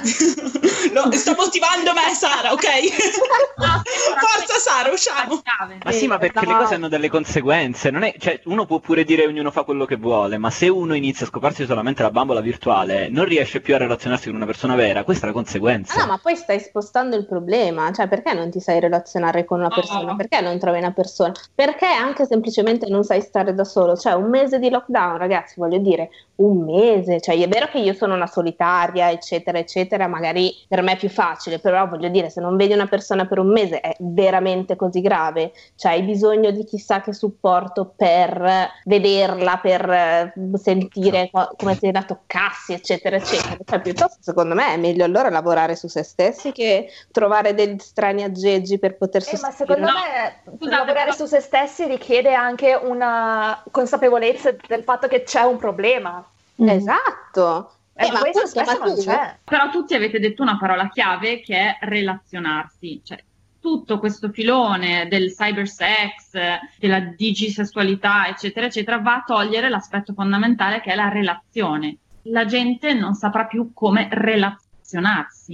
No, sto motivando me, Sara, ok? Forza Sara, usciamo. Ma sì, ma perché le cose hanno delle conseguenze. Non è, cioè, uno può pure dire ognuno fa quello che vuole, ma se uno inizia a scoparsi solamente la bambola virtuale, non riesce più a relazionarsi con una persona vera, questa è la conseguenza. Ah, no, ma poi stai spostando il problema, cioè perché non ti sai relazionare con una persona? Perché non trovi una persona? Perché anche semplicemente non sai stare da solo? Cioè un mese di lockdown, ragazzi, voglio dire, un mese, cioè è vero che io sono una solitaria, eccetera, eccetera, magari per me è più facile, però voglio dire, se non vedi una persona per un mese è veramente così grave, cioè hai bisogno di chissà che supporto per vederla, per eh, sentire co- come se la toccassi, eccetera, eccetera, cioè piuttosto secondo me è meglio allora lavorare su se stessi che trovare degli strani aggeggi per poter Eh, ma sostituire. secondo No, me scusate, lavorare però- su se stessi richiede anche una consapevolezza del fatto che c'è un problema. Esatto. E Eh, ma questo appunto, spesso ma non tu- c'è. Però tutti avete detto una parola chiave che è relazionarsi, cioè tutto questo filone del cybersex, della digisessualità, eccetera, eccetera, va a togliere l'aspetto fondamentale che è la relazione. La gente non saprà più come relazionarsi.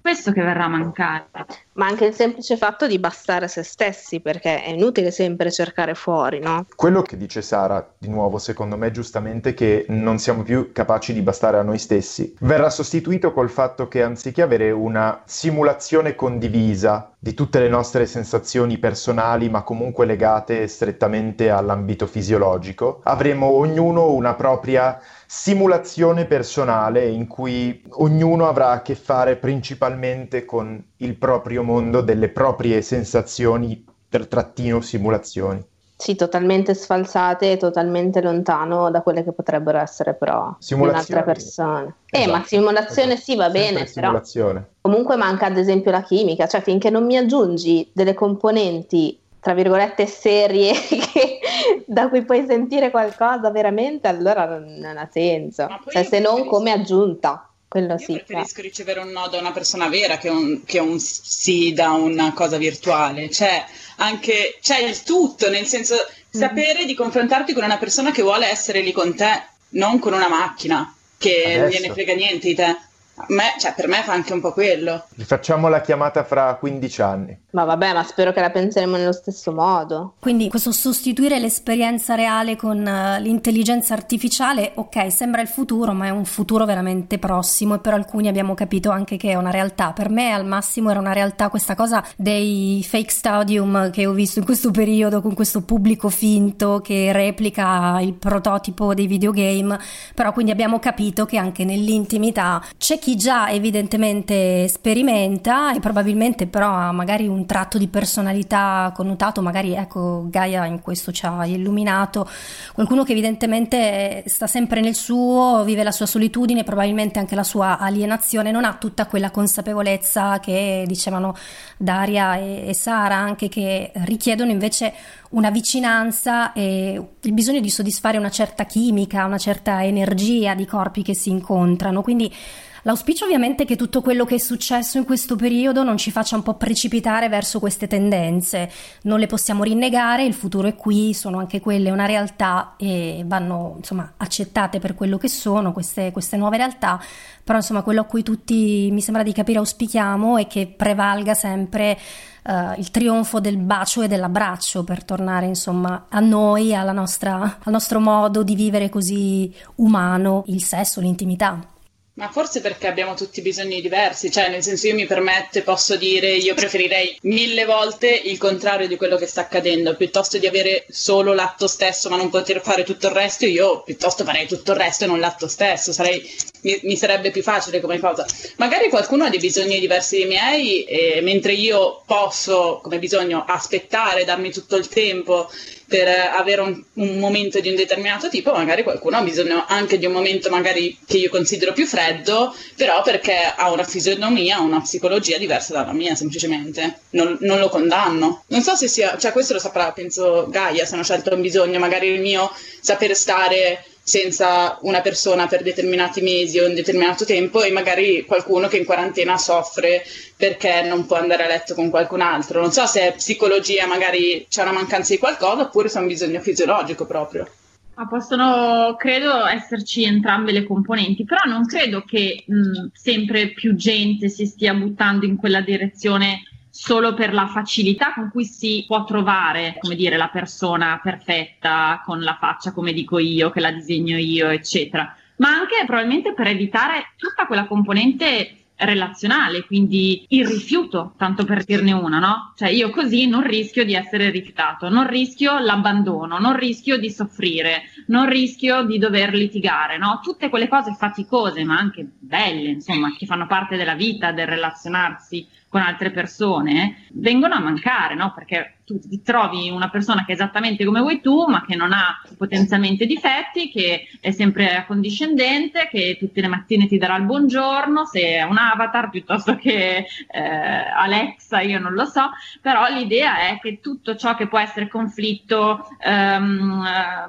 questo che verrà a mancare. Ma anche il semplice fatto di bastare a se stessi, perché è inutile sempre cercare fuori, no? Quello che dice Sara, di nuovo, secondo me giustamente, che non siamo più capaci di bastare a noi stessi, verrà sostituito col fatto che anziché avere una simulazione condivisa di tutte le nostre sensazioni personali, ma comunque legate strettamente all'ambito fisiologico, avremo ognuno una propria simulazione personale in cui ognuno avrà a che fare principalmente con il proprio mondo delle proprie sensazioni per trattino simulazioni. Sì, totalmente sfalsate e totalmente lontano da quelle che potrebbero essere però di un'altra persona. Eh, Esatto, ma simulazione esatto. sì, va Sempre bene, però simulazione. comunque manca ad esempio la chimica, cioè finché non mi aggiungi delle componenti tra virgolette serie che, da cui puoi sentire qualcosa veramente, allora non, non ha senso, cioè se non come aggiunta, quello Io sì. preferisco ricevere un no da una persona vera che un, che un sì da una cosa virtuale, cioè anche c'è il tutto, nel senso sapere di confrontarti con una persona che vuole essere lì con te, non con una macchina che non Adesso. gliene frega niente di te. A me, cioè, per me fa anche un po' quello. Facciamo la chiamata fra quindici anni. Ma vabbè, ma spero che la penseremo nello stesso modo. Quindi questo sostituire l'esperienza reale con uh, l'intelligenza artificiale, ok, sembra il futuro, ma è un futuro veramente prossimo e per alcuni abbiamo capito anche che è una realtà. Per me al massimo era una realtà questa cosa dei fake stadium che ho visto in questo periodo con questo pubblico finto che replica il prototipo dei videogame, però quindi abbiamo capito che anche nell'intimità c'è chi già evidentemente sperimenta e probabilmente però ha magari un tratto di personalità connotato, magari ecco Gaia in questo ci ha illuminato, qualcuno che evidentemente sta sempre nel suo, vive la sua solitudine, probabilmente anche la sua alienazione, non ha tutta quella consapevolezza che dicevano Daria e, e Sara, anche che richiedono invece una vicinanza e il bisogno di soddisfare una certa chimica, una certa energia di corpi che si incontrano, quindi l'auspicio ovviamente è che tutto quello che è successo in questo periodo non ci faccia un po' precipitare verso queste tendenze, non le possiamo rinnegare, il futuro è qui, sono anche quelle una realtà e vanno insomma accettate per quello che sono queste, queste nuove realtà, però insomma quello a cui tutti mi sembra di capire auspichiamo è che prevalga sempre uh, il trionfo del bacio e dell'abbraccio per tornare insomma a noi, alla nostra, al nostro modo di vivere così umano il sesso, l'intimità. Ma forse perché abbiamo tutti bisogni diversi, cioè nel senso io mi permette, posso dire, io preferirei mille volte il contrario di quello che sta accadendo, piuttosto di avere solo l'atto stesso ma non poter fare tutto il resto, io piuttosto farei tutto il resto e non l'atto stesso, sarei, mi, mi sarebbe più facile come cosa. Magari qualcuno ha dei bisogni diversi dai miei, e mentre io posso come bisogno aspettare, darmi tutto il tempo per avere un, un momento di un determinato tipo, magari qualcuno ha bisogno anche di un momento magari che io considero più freddo, però perché ha una fisionomia, una psicologia diversa dalla mia, semplicemente. Non, non lo condanno. Non so se sia, cioè questo lo saprà, penso Gaia, se hanno scelto un bisogno, magari il mio saper stare senza una persona per determinati mesi o un determinato tempo, e magari qualcuno che in quarantena soffre perché non può andare a letto con qualcun altro. Non so se è psicologia, magari c'è una mancanza di qualcosa, oppure se è un bisogno fisiologico proprio. Ma possono, credo, esserci entrambe le componenti, però non credo che mh, sempre più gente si stia buttando in quella direzione solo per la facilità con cui si può trovare, come dire, la persona perfetta, con la faccia come dico io, che la disegno io, eccetera, ma anche probabilmente per evitare tutta quella componente relazionale, quindi il rifiuto, tanto per dirne una, no? Cioè io così non rischio di essere rifiutato, non rischio l'abbandono, non rischio di soffrire, non rischio di dover litigare, no? Tutte quelle cose faticose, ma anche belle, insomma, che fanno parte della vita, del relazionarsi con altre persone, vengono a mancare, no? Perché tu ti trovi una persona che è esattamente come vuoi tu, ma che non ha potenzialmente difetti, che è sempre accondiscendente, che tutte le mattine ti darà il buongiorno, se è un avatar piuttosto che eh, Alexa, io non lo so, però l'idea è che tutto ciò che può essere conflitto, ehm,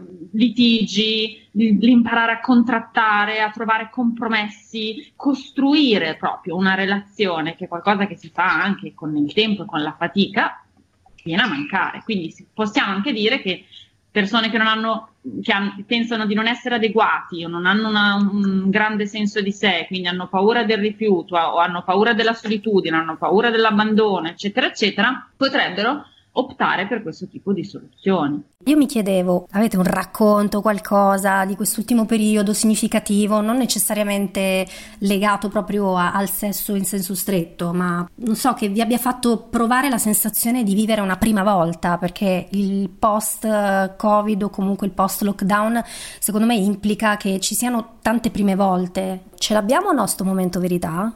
litigi, l'imparare a contrattare, a trovare compromessi, costruire proprio una relazione, che è qualcosa che si fa anche con il tempo e con la fatica, viene a mancare. Quindi possiamo anche dire che persone che non hanno, che hanno, pensano di non essere adeguati o non hanno una, un grande senso di sé, quindi hanno paura del rifiuto o hanno paura della solitudine, hanno paura dell'abbandono, eccetera, eccetera, potrebbero optare per questo tipo di soluzioni. Io mi chiedevo, avete un racconto, qualcosa di quest'ultimo periodo significativo, non necessariamente legato proprio a, al sesso in senso stretto, ma non so, che vi abbia fatto provare la sensazione di vivere una prima volta, perché il post-Covid o comunque il post-lockdown secondo me implica che ci siano tante prime volte. Ce l'abbiamo o no sto momento verità?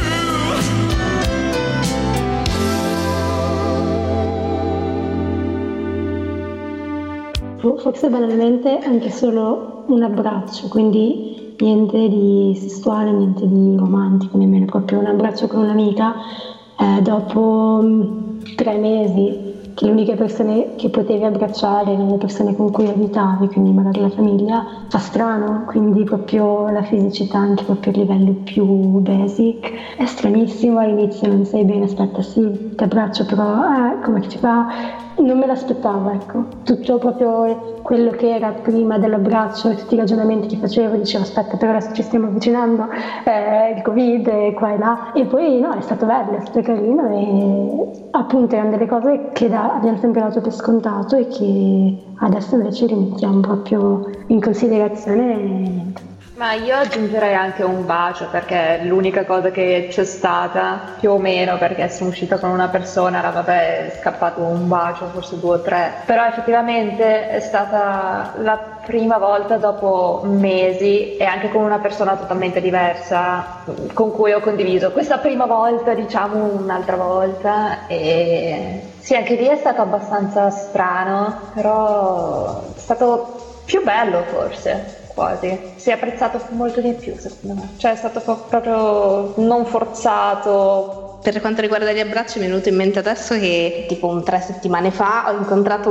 Forse banalmente anche solo un abbraccio, quindi niente di sessuale, niente di romantico, nemmeno proprio un abbraccio con un'amica eh, dopo mh, tre mesi, che le uniche persone che potevi abbracciare erano le persone con cui abitavi, quindi magari la famiglia, fa strano, quindi proprio la fisicità anche proprio a livelli più basic, è stranissimo, all'inizio non sai bene, aspetta sì, ti abbraccio però, eh, come ci fa? Non me l'aspettavo, ecco, tutto proprio quello che era prima dell'abbraccio e tutti i ragionamenti che facevo, dicevo aspetta però adesso ci stiamo avvicinando, eh, il Covid e qua e là, e poi no, è stato bello, è stato carino e appunto erano delle cose che da, abbiamo sempre dato per scontato e che adesso invece rimettiamo proprio in considerazione e niente. Ma io aggiungerei anche un bacio, perché è l'unica cosa che c'è stata, più o meno, perché sono uscita con una persona, era vabbè, è scappato un bacio, forse due o tre, però effettivamente è stata la prima volta dopo mesi e anche con una persona totalmente diversa con cui ho condiviso questa prima volta, diciamo un'altra volta, e sì, anche lì è stato abbastanza strano, però è stato più bello forse. Quasi, si è apprezzato molto di più secondo me, cioè è stato proprio non forzato. Per quanto riguarda gli abbracci mi è venuto in mente adesso che tipo un tre settimane fa ho incontrato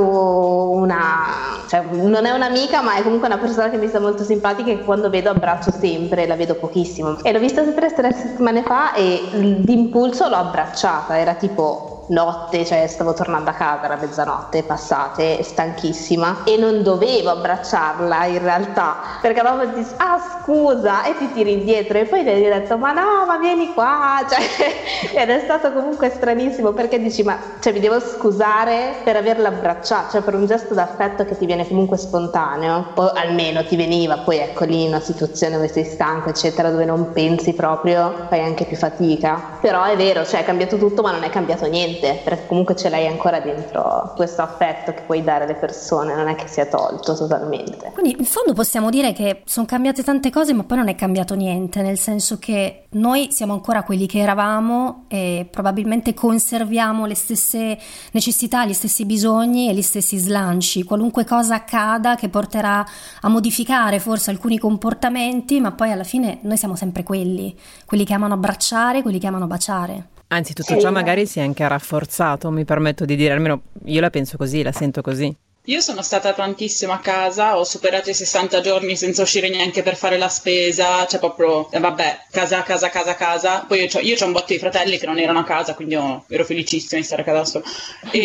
una, cioè non è un'amica ma è comunque una persona che mi sta molto simpatica e che quando vedo abbraccio sempre, la vedo pochissimo, e l'ho vista tre, tre settimane fa e d'impulso l'ho abbracciata, era tipo notte, cioè stavo tornando a casa, era mezzanotte passate, stanchissima e non dovevo abbracciarla in realtà, perché dopo ti dici ah scusa e ti tiri indietro e poi gli ho detto ma no ma vieni qua, cioè, ed è stato comunque stranissimo perché dici ma cioè mi devo scusare per averla abbracciata, cioè per un gesto d'affetto che ti viene comunque spontaneo, o almeno ti veniva, poi ecco lì in una situazione dove sei stanco eccetera, dove non pensi proprio, fai anche più fatica, però è vero, cioè è cambiato tutto ma non è cambiato niente, perché comunque ce l'hai ancora dentro questo affetto che puoi dare alle persone, non è che sia tolto totalmente. Quindi in fondo possiamo dire che sono cambiate tante cose ma poi non è cambiato niente, nel senso che noi siamo ancora quelli che eravamo e probabilmente conserviamo le stesse necessità, gli stessi bisogni e gli stessi slanci, qualunque cosa accada che porterà a modificare forse alcuni comportamenti, ma poi alla fine noi siamo sempre quelli, quelli che amano abbracciare, quelli che amano baciare. Anzi, tutto ciò magari si è anche rafforzato, mi permetto di dire, almeno io la penso così, la sento così. Io sono stata tantissimo a casa, ho superato i sessanta giorni senza uscire neanche per fare la spesa, cioè proprio, eh, vabbè, casa, casa, casa, casa. Poi io c'ho, io c'ho un botto di fratelli che non erano a casa, quindi io ero felicissima di stare a casa sola.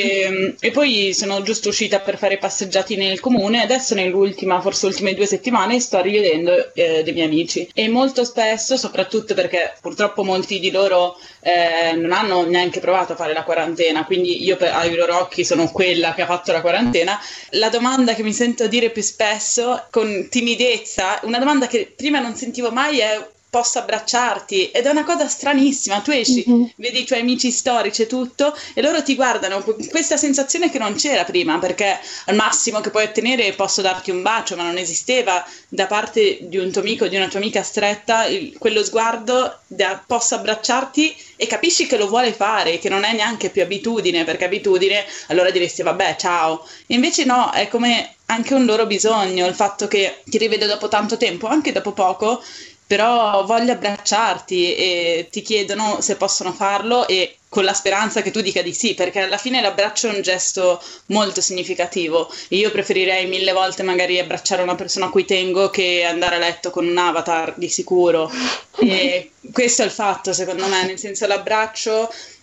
E, e poi sono giusto uscita per fare passeggiati nel comune, adesso nell'ultima, forse ultime due settimane, sto rivedendo eh, dei miei amici. E molto spesso, soprattutto perché purtroppo molti di loro eh, non hanno neanche provato a fare la quarantena, quindi io per, ai loro occhi sono quella che ha fatto la quarantena. La domanda che mi sento dire più spesso con timidezza, una domanda che prima non sentivo mai, è posso abbracciarti? Ed è una cosa stranissima, tu esci, mm-hmm. vedi i tuoi amici storici e tutto e loro ti guardano con questa sensazione che non c'era prima, perché al massimo che puoi ottenere è posso darti un bacio, ma non esisteva da parte di un tuo amico o di una tua amica stretta il, quello sguardo da posso abbracciarti, e capisci che lo vuole fare, che non è neanche più abitudine, perché abitudine allora diresti vabbè ciao, e invece no, è come anche un loro bisogno, il fatto che ti rivedo dopo tanto tempo, anche dopo poco, però voglio abbracciarti e ti chiedono se possono farlo, e con la speranza che tu dica di sì, perché alla fine l'abbraccio è un gesto molto significativo. Io preferirei mille volte magari abbracciare una persona a cui tengo che andare a letto con un avatar di sicuro. E questo è il fatto, secondo me, nel senso l'abbraccio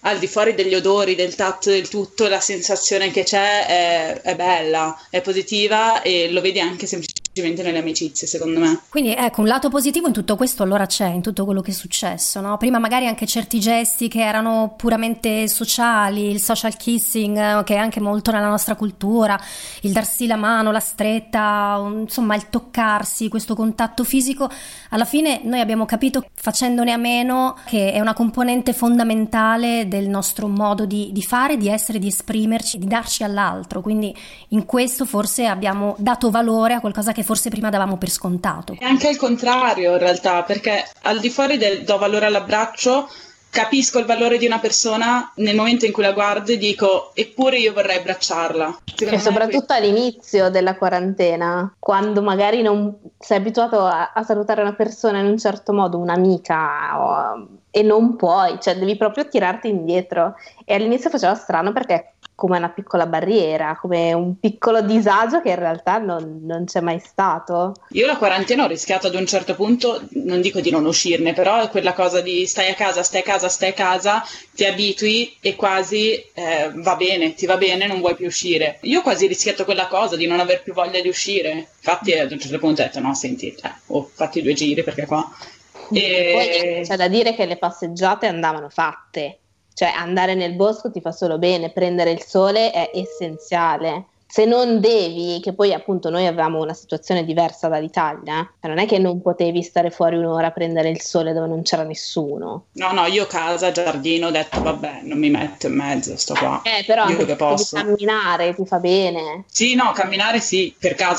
al di fuori degli odori, del tatto, del tutto, la sensazione che c'è è, è bella, è positiva e lo vedi anche semplicemente nelle amicizie, secondo me. Quindi ecco, un lato positivo in tutto questo allora c'è, in tutto quello che è successo, no? Prima magari anche certi gesti che erano puramente sociali, il social kissing, che è anche molto nella nostra cultura, il darsi la mano, la stretta, insomma il toccarsi, questo contatto fisico, alla fine noi abbiamo capito, facendone a meno, che è una componente fondamentale del nostro modo di, di fare, di essere, di esprimerci, di darci all'altro. Quindi in questo forse abbiamo dato valore a qualcosa che forse prima davamo per scontato. E anche al contrario in realtà, perché al di fuori del do valore all'abbraccio, capisco il valore di una persona nel momento in cui la guardo e dico eppure io vorrei abbracciarla. E soprattutto all'inizio della quarantena, quando magari non sei abituato a, a salutare una persona in un certo modo, un'amica, o, e non puoi, cioè devi proprio tirarti indietro. E all'inizio faceva strano perché come una piccola barriera, come un piccolo disagio che in realtà non, non c'è mai stato. Io la quarantena ho rischiato ad un certo punto, non dico di non uscirne, però è quella cosa di stai a casa, stai a casa, stai a casa, ti abitui e quasi eh, va bene, ti va bene, non vuoi più uscire. Io ho quasi rischiato quella cosa di non aver più voglia di uscire. Infatti ad un certo punto ho detto no, senti, eh, oh, fatti due giri perché qua... E... Poi c'è da dire che le passeggiate andavano fatte. Cioè andare nel bosco ti fa solo bene, prendere il sole è essenziale. Se non devi, che poi appunto noi avevamo una situazione diversa dall'Italia, non è che non potevi stare fuori un'ora a prendere il sole dove non c'era nessuno. No, no, io casa, giardino, ho detto vabbè, non mi metto in mezzo, sto qua. Eh, però io anche che posso. camminare ti fa bene. Sì, no, camminare sì, per casa.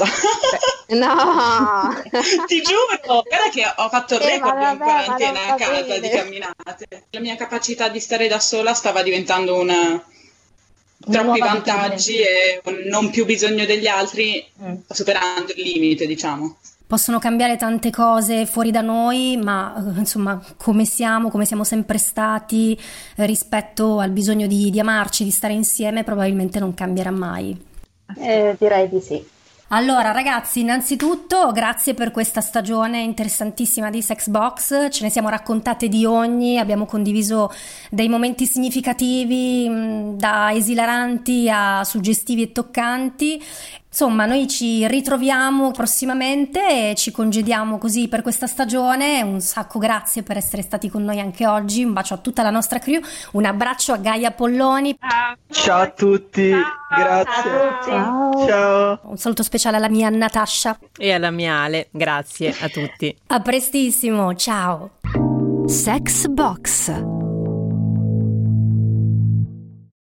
No! Ti giuro, guarda che ho fatto il Eh, record ma in vabbè, quarantena ma a non va casa bene. di camminate. La mia capacità di stare da sola stava diventando un... troppi nuova vantaggi e un non più bisogno degli altri, Mm. superando il limite, diciamo. Possono cambiare tante cose fuori da noi, ma eh, insomma come siamo, come siamo sempre stati eh, rispetto al bisogno di, di amarci, di stare insieme, probabilmente non cambierà mai. Eh, direi di sì. Allora ragazzi, innanzitutto grazie per questa stagione interessantissima di Sexbox, ce ne siamo raccontate di ogni, abbiamo condiviso dei momenti significativi, mh, da esilaranti a suggestivi e toccanti. Insomma, noi ci ritroviamo prossimamente e ci congediamo così per questa stagione. Un sacco grazie per essere stati con noi anche oggi. Un bacio a tutta la nostra crew, un abbraccio a Gaia Polloni. Ciao a tutti, grazie. Ciao. Ciao. Un saluto speciale alla mia Natascia. E alla mia Ale, grazie a tutti. A prestissimo, ciao. Sexbox.